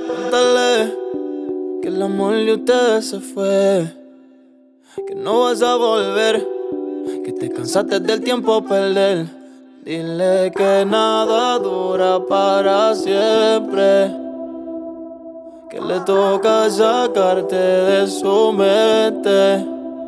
Cuéntale que el amor de ustedes se fue, que no vas a volver, que te cansaste del tiempo perder. Dile que nada dura para siempre, que le toca sacarte de su mente.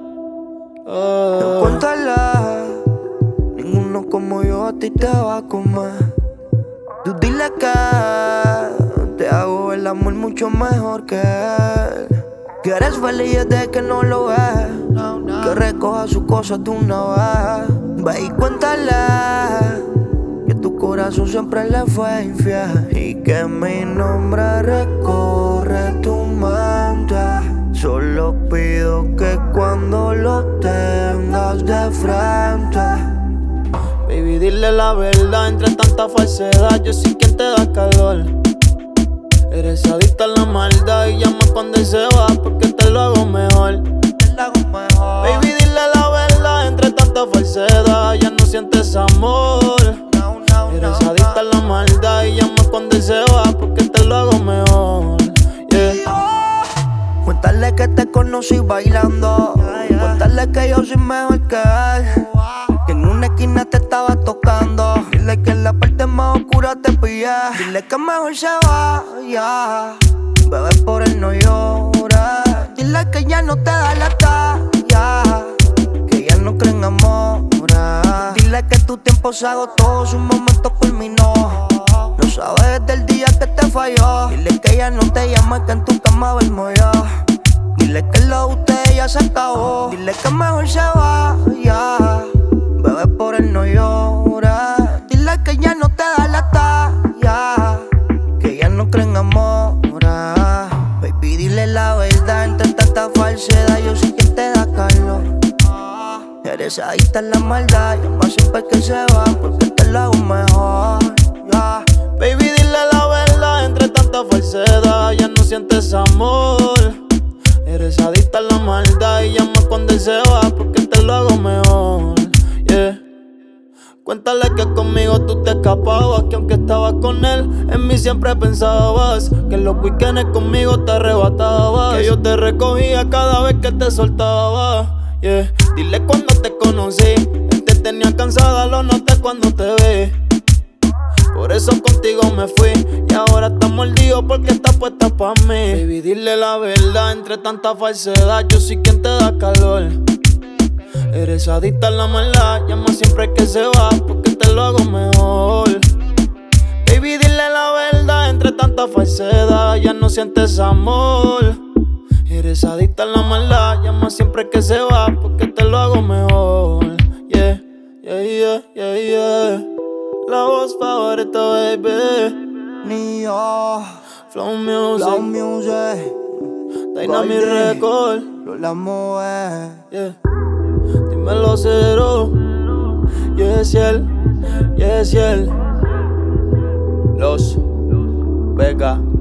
Cuéntale, ninguno como yo a ti te va a comer. Tú dile que te hago el amor mucho mejor que él. Que eres feliz desde que no lo ves, que recoja sus cosas de una vez. Ve y cuéntale que tu corazón siempre le fue infiel y que mi nombre recorre tu mente. Solo pido que cuando lo tengas de frente, baby, dile la verdad entre tanta falsedad. Yo soy quien te da calor. Eres adicta a la maldad y llama cuando él se va porque te lo hago mejor. Baby, dile la verdad entre tanta falsedad. Ya no sientes amor. Eres adicta a la maldad y llama cuando él se va porque te lo hago mejor. Cuéntale que te conocí bailando. Cuéntale que yo soy mejor que él, que en una esquina te estaba tocando. Dile que en la parte más oscura te pillé. Dile que mejor se vaya, bebé, por él no llora. Dile que ya no te da la talla, que ya no creen amor. Dile que tu tiempo se agotó, su momento culminó. No sabes desde el día que te falló. Dile que ya no te llama, que en tu cama duermo yo. Dile que lo de ustedes ya se acabó. Dile que mejor se vaya, bebé, por él no llora. Dile que ya no te da la talla, que ya no creen amor. Baby, dile la verdad entre tanta falsedad. Yo sé que te da calor. Eres adicta a la maldad. Llama siempre que se va porque te lo hago mejor. Baby, dile la verdad entre tanta falsedad. Ya no sientes amor. Eres adicta a la maldad y llama cuando él se va porque te lo hago mejor. Cuéntale que conmigo tú te escapabas, que aunque estabas con él, en mí siempre pensabas, que en los weekends conmigo te arrebatabas, que yo te recogía cada vez que te soltaba. Dile cuando te conocí, él te tenía cansada, lo noté cuando te vi. Por eso contigo me fui y ahora estás mordido porque estás puesta pa' mí. Baby, dile la verdad entre tanta falsedad. Yo soy quien te da calor. Eres adicta a la maldad, llama siempre que se va porque te lo hago mejor. Baby, dile la verdad entre tanta falsedad. Ya no sientes amor. Eres adicta a la maldad, llama siempre que se va porque te lo hago mejor. La voz favorita, baby. Nio, Flow Music, Flow Music, Dynamic Record. Lola Moe. Dímelo cero. Yesiel. Los Vega.